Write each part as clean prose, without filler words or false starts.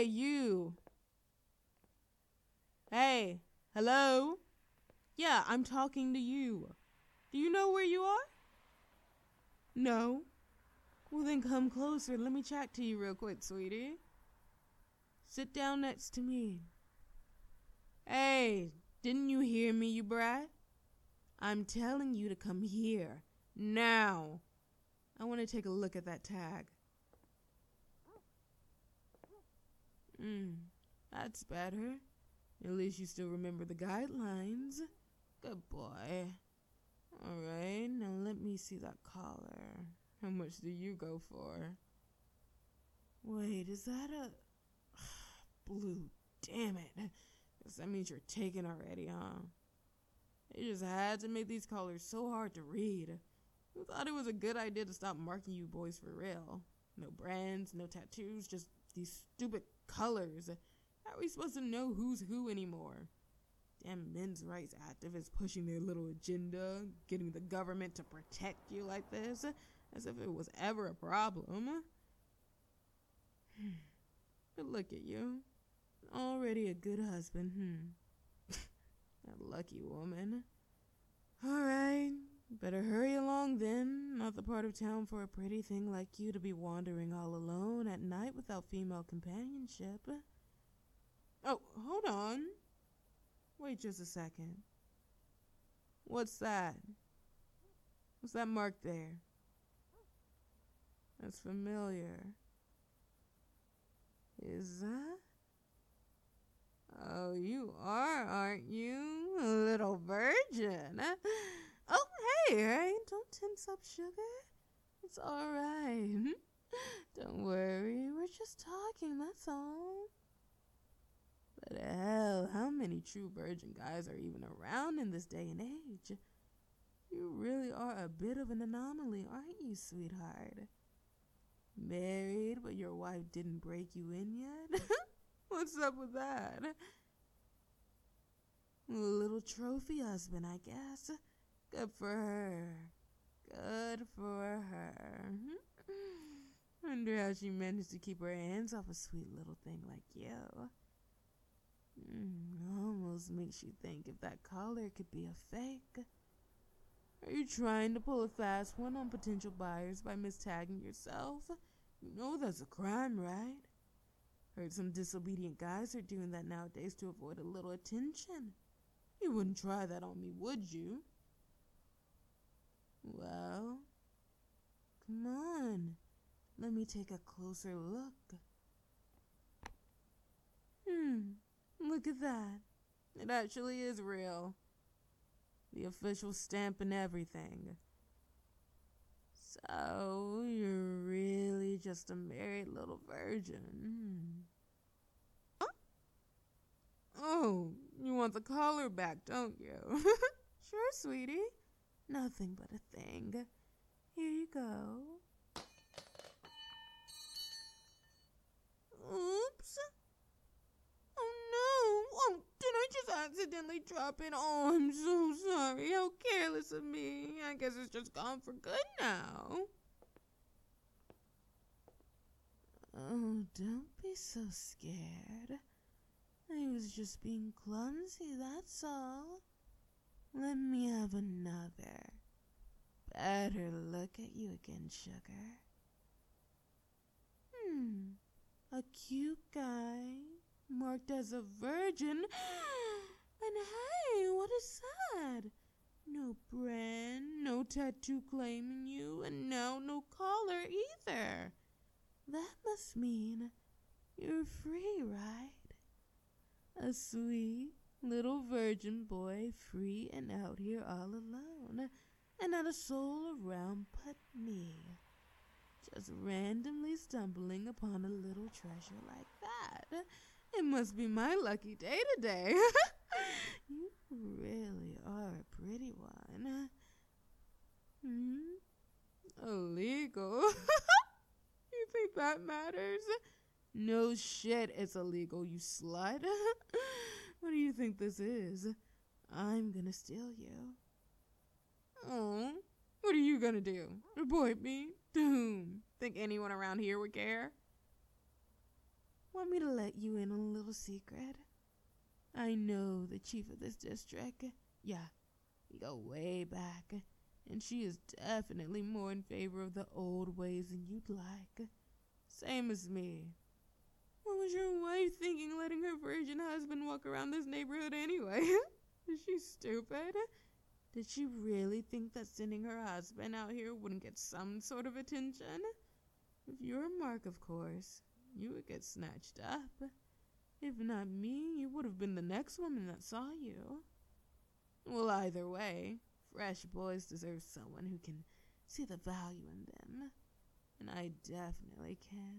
you. Hey, hello? Yeah, I'm talking to you. Do you know where you are? No? Well, then come closer. Let me chat to you real quick, sweetie. Sit down next to me. Hey, didn't you hear me, you brat? I'm telling you to come here. Now. I want to take a look at that tag. That's better. At least you still remember the guidelines. Good boy. Alright, now let me see that collar. How much do you go for? Wait, is that a... blue? Damn it. Guess that means you're taken already, huh? They just had to make these collars so hard to read. Who thought it was a good idea to stop marking you boys for real? No brands, no tattoos, just these stupid colors. How are we supposed to know who's who anymore? Damn men's rights activists pushing their little agenda, getting the government to protect you like this, as if it was ever a problem. But look at you. Already a good husband, That lucky woman. Alright, better hurry along then. Not the part of town for a pretty thing like you to be wandering all alone at night without female companionship. Oh, hold on. Wait just a second. What's that? What's that mark there? That's familiar. Is that? Oh, you are, aren't you? A little virgin. Oh, hey, don't tense up, sugar. It's alright. Don't worry, we're just talking, that's all. But hell, how many true virgin guys are even around in this day and age? You really are a bit of an anomaly, aren't you, sweetheart? Married, but your wife didn't break you in yet? What's up with that? A little trophy husband, I guess. Good for her. Good for her. Wonder how she managed to keep her hands off a sweet little thing like you. Almost makes you think if that collar could be a fake. Are you trying to pull a fast one on potential buyers by mistagging yourself? You know that's a crime, right? Heard some disobedient guys are doing that nowadays to avoid a little attention. You wouldn't try that on me, would you? Well, come on. Let me take a closer look. Look at that. It actually is real. The official stamp and everything. So, you're really just a married little virgin. Huh? Oh, you want the collar back, don't you? Sure, sweetie. Nothing but a thing. Here you go. Oops. Oh no. Oh, did I just accidentally drop it? Oh, I'm so sorry. How careless of me. I guess it's just gone for good now. Oh, don't be so scared. I was just being clumsy, that's all. Let me have another. Better look at you again, sugar. A cute guy, marked as a virgin. And hey, what is that? No brand, no tattoo claiming you, and now no collar either. That must mean you're free, right? A sweet little virgin boy, free and out here all alone, and not a soul around but me. Just randomly stumbling upon a little treasure like that. It must be my lucky day today. You really are a pretty one. Illegal? You think that matters? No shit, it's illegal, you slut. What do you think this is? I'm gonna steal you. Oh, what are you gonna do? Report me? To whom? Think anyone around here would care? Want me to let you in on a little secret? I know the chief of this district. Yeah, we go way back, and she is definitely more in favor of the old ways than you'd like. Same as me. What was your wife thinking letting her virgin husband walk around this neighborhood anyway? Is she stupid? Did she really think that sending her husband out here wouldn't get some sort of attention? If you're Mark, of course, you would get snatched up. If not me, you would have been the next woman that saw you. Well, either way, fresh boys deserve someone who can see the value in them. And I definitely can.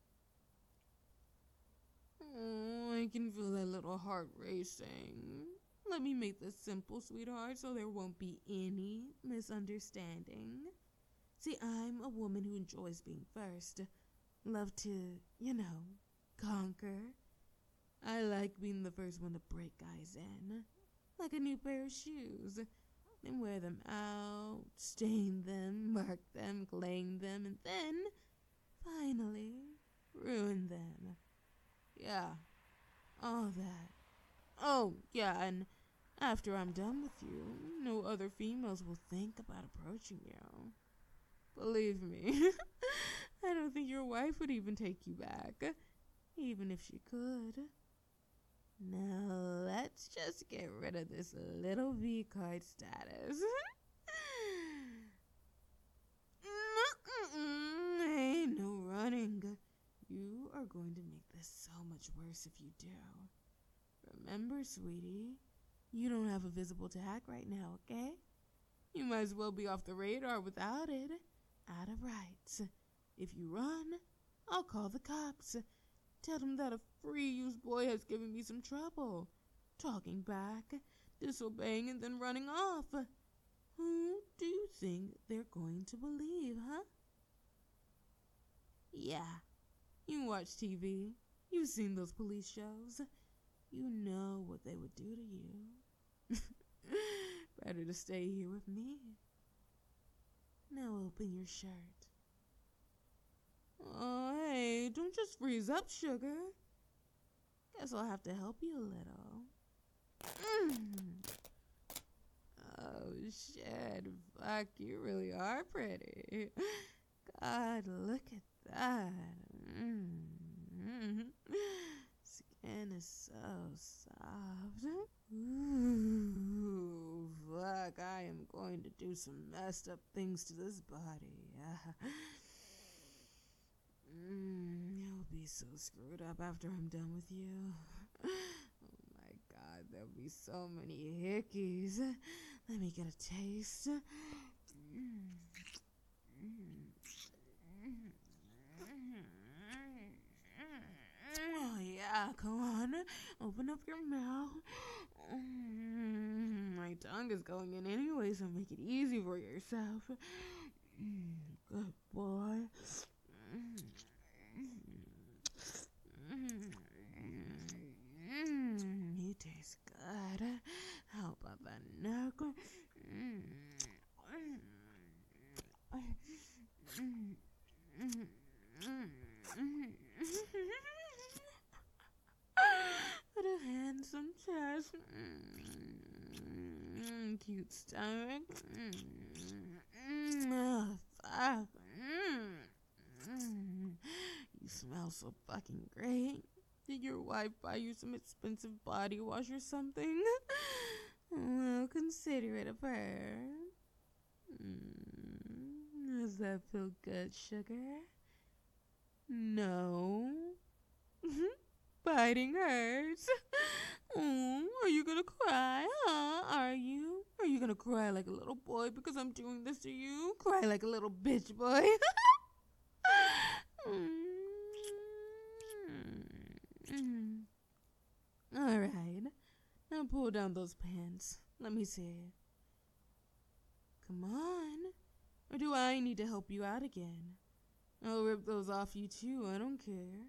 Oh, I can feel that little heart racing. Let me make this simple, sweetheart, so there won't be any misunderstanding. See, I'm a woman who enjoys being first. Love to, conquer. I like being the first one to break guys in. Like a new pair of shoes. Then wear them out, stain them, mark them, claim them, and then, finally, ruin them. Yeah, all that. Oh, yeah, and after I'm done with you, no other females will think about approaching you. Believe me, I don't think your wife would even take you back, even if she could. Now, let's just get rid of this little V-card status. Hey, no running. You are going to make this so much worse if you do. Remember, sweetie, you don't have a visible tag right now, okay? You might as well be off the radar without it. Out of rights. If you run, I'll call the cops. Tell them that a free-used boy has given me some trouble. Talking back, disobeying, and then running off. Who do you think they're going to believe, huh? Yeah, you watch TV. You've seen those police shows. You know what they would do to you. Better to stay here with me. Now open your shirt. Oh, hey, don't just freeze up, sugar. Guess I'll have to help you a little. Oh, shit. Fuck, you really are pretty. God, look at that. Skin is so soft. Ooh, fuck, I am going to do some messed up things to this body. You'll be so screwed up after I'm done with you. Oh my god, there'll be so many hickeys. Let me get a taste. Oh yeah, come on. Open up your mouth. My tongue is going in anyway, so make it easy for yourself. Good boy. You taste good. How about that neck? What a handsome chest. Cute stomach. Oh, fuck. You smell so fucking great. Did your wife buy you some expensive body wash or something? Well, consider it of her. Does that feel good, sugar? No. Biting hurts. Are you gonna cry, huh? Are you? Are you gonna cry like a little boy because I'm doing this to you? Cry like a little bitch boy. Alright. Now pull down those pants. Let me see. Come on. Or do I need to help you out again? I'll rip those off you too, I don't care.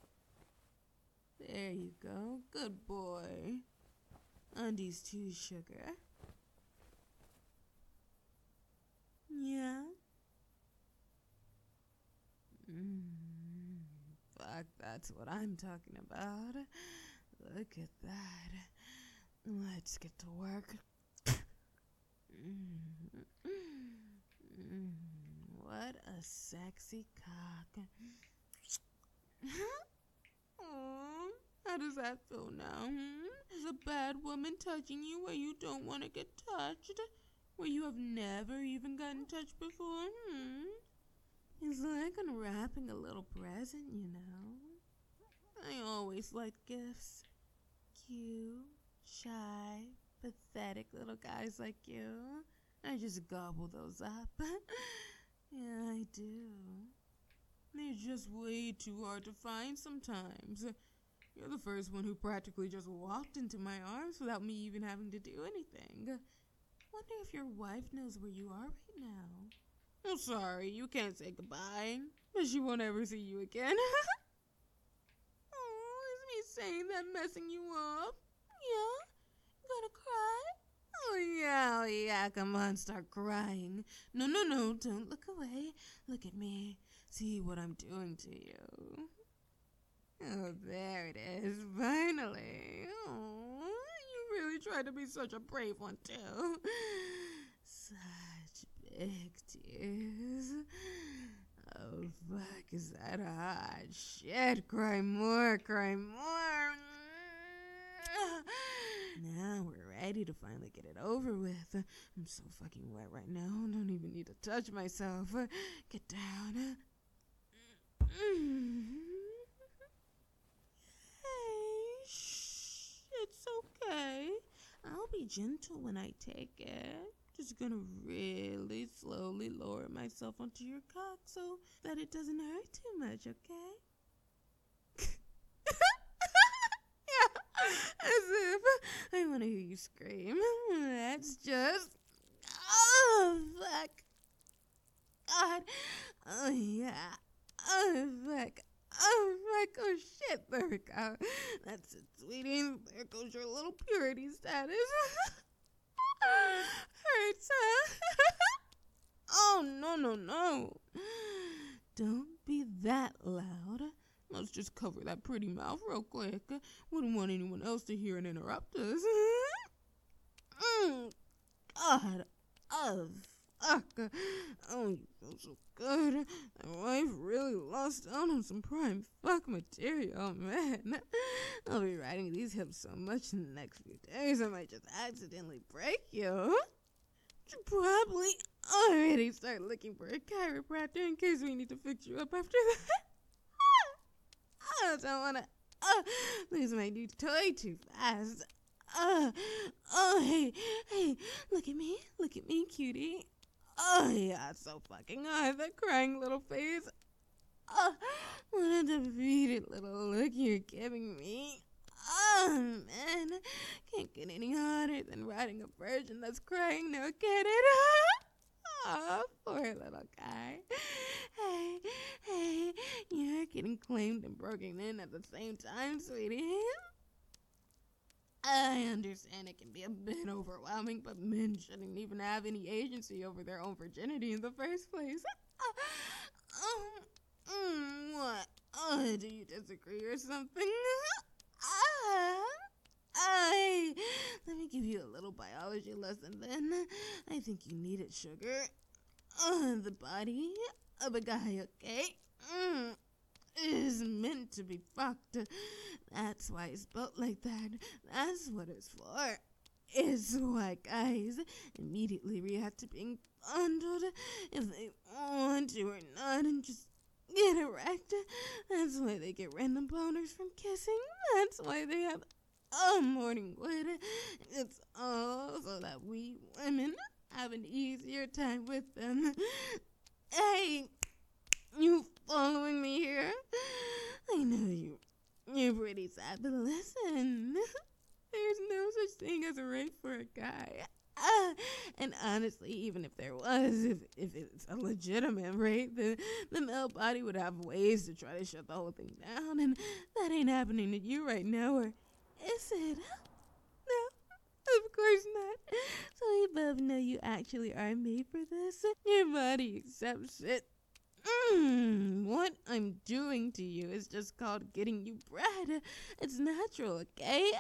There you go. Good boy. Undies too, sugar. Yeah. fuck, that's what I'm talking about. Look at that. Let's get to work. What a sexy cock. Oh, how does that feel now? Is a bad woman touching you where you don't want to get touched? Where you have never even gotten touched before? It's like unwrapping a little present, you know. I always liked gifts. Cute, shy, pathetic little guys like you. I just gobble those up. Yeah, I do. They're just way too hard to find sometimes. You're the first one who practically just walked into my arms without me even having to do anything. Wonder if your wife knows where you are right now. I'm sorry, you can't say goodbye, but she won't ever see you again. Oh, is me saying that messing you up? Yeah? You gonna cry? Oh yeah, come on, start crying. No, don't look away. Look at me. See what I'm doing to you. Oh, there it is, finally. Oh, you really tried to be such a brave one, too. Such big tears. Oh, fuck, is that hot? Shit, cry more. Now we're ready to finally get it over with. I'm so fucking wet right now. Don't even need to touch myself. Get down. Hey, shh. It's okay. I'll be gentle when I take it. Just gonna really slowly lower myself onto your cock so that it doesn't hurt too much, okay? As if I want to hear you scream. That's just... Oh, fuck. God. Oh, yeah. Oh, fuck. Oh, fuck. Oh, shit. There we go. That's it, sweetie. There goes your little purity status. Hurts, huh? Oh, no. Don't be that loud. Let's just cover that pretty mouth real quick. Wouldn't want anyone else to hear and interrupt us. God. Oh, fuck. Oh, you feel so good. My wife really lost out on some prime fuck material, man. I'll be riding these hips so much in the next few days I might just accidentally break you. Should probably already start looking for a chiropractor in case we need to fix you up after that. I don't want to lose my new toy too fast. Hey, look at me, cutie. Oh, yeah, so fucking hot, that crying little face. What a defeated little look you're giving me. Oh, man, can't get any hotter than riding a virgin that's crying, now get it? Oh, poor little guy. Hey, you're getting claimed and broken in at the same time, sweetie. I understand it can be a bit overwhelming, but men shouldn't even have any agency over their own virginity in the first place. What? Do you disagree or something? Let me give you a little biology lesson then. I think you need it, sugar. The body of a guy, okay? Is meant to be fucked. That's why it's built like that. That's what it's for. It's why guys immediately react to being bundled if they want to or not and just get erect. That's why they get random boners from kissing. That's why they have morning wood. It's all so that we women have an easier time with them. Hey, you following me here? I know you're pretty sad, but listen, there's no such thing as a rape for a guy. And honestly, even if there was, if it's a legitimate rape, the male body would have ways to try to shut the whole thing down, and that ain't happening to you right now, or is it? No, of course not. So we both know you actually are made for this. Your body accepts it. What I'm doing to you is just called getting you bread. It's natural, okay?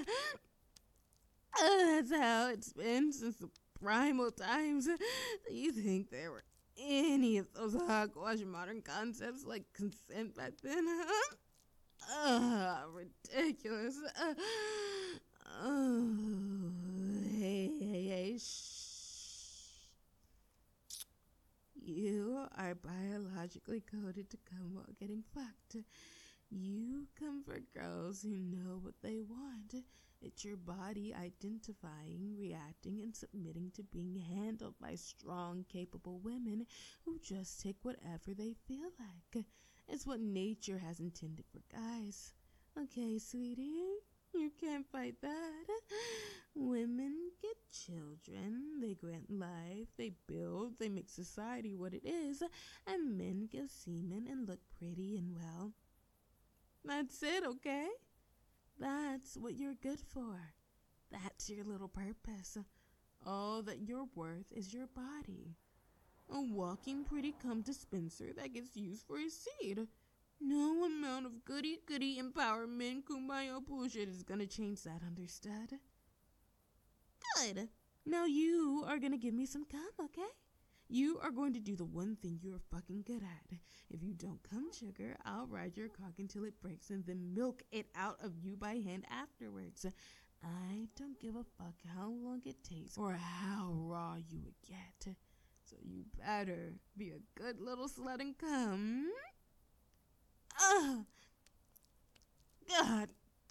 That's how it's been since the primal times. Do you think there were any of those hogwash modern concepts like consent back then, huh? Ridiculous. Oh, hey, shh. You are biologically coded to come while getting fucked. You come for girls who know what they want. It's your body identifying, reacting, and submitting to being handled by strong, capable women who just take whatever they feel like. It's what nature has intended for guys. Okay, sweetie, you can't fight that. Women get children, they grant life, they build, they make society what it is, and men give semen and look pretty and well. That's it, okay? That's what you're good for. That's your little purpose. All that you're worth is your body. A walking pretty cum dispenser that gets used for a seed. No amount of goody-goody empowerment kumbaya bullshit is gonna change that, understood? Good. Now you are gonna give me some cum, okay? You are going to do the one thing you're fucking good at. If you don't come, sugar, I'll ride your cock until it breaks and then milk it out of you by hand afterwards. I don't give a fuck how long it takes or how raw you would get. So you better be a good little slut and come. God.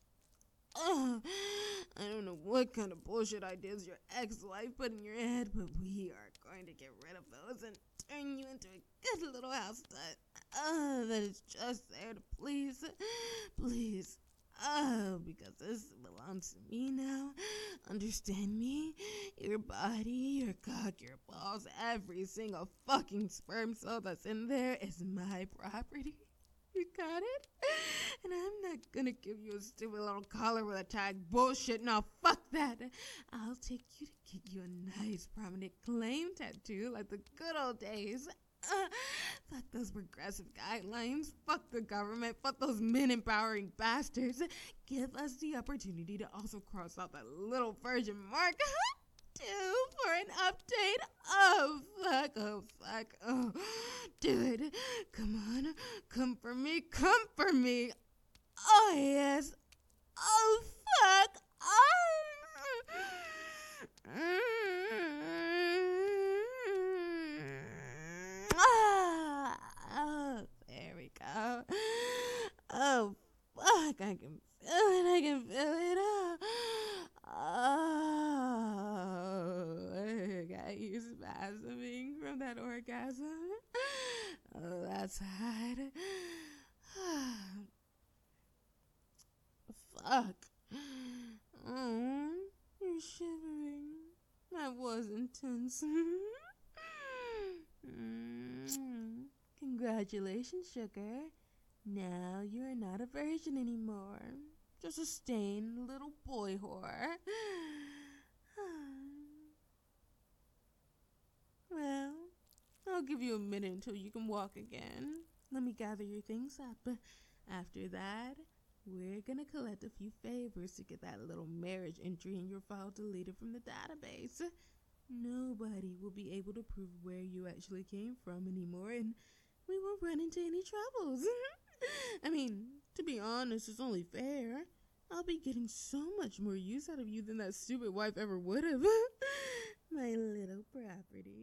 I don't know what kind of bullshit ideas your ex-wife put in your head, but we are going to get rid of those and turn you into a good little house slut. That is just there to please. Please. Because this belongs to me now. Understand me? Your body, your cock, your balls, every single fucking sperm cell that's in there is my property. You got it? And I'm not gonna give you a stupid little collar with a tag bullshit. No, fuck that. I'll take you to get you a nice prominent claim tattoo like the good old days. Fuck those progressive guidelines. Fuck the government. Fuck those men empowering bastards. Give us the opportunity to also cross out that little virgin mark. Do for an update. Oh fuck, oh, do it. Come on, come for me, come for me. Oh yes, oh fuck, oh, there we go. Oh fuck, I can feel it, I got you spasming from that orgasm. Oh, that's hot. Fuck. Oh, you're shivering. That was intense. Congratulations, sugar. Now you're not a virgin anymore. Just a stained little boy whore. Well, I'll give you a minute until you can walk again. Let me gather your things up. After that, we're gonna collect a few favors to get that little marriage entry in your file deleted from the database. Nobody will be able to prove where you actually came from anymore, and we won't run into any troubles. I mean, to be honest, it's only fair. I'll be getting so much more use out of you than that stupid wife ever would have. My little property.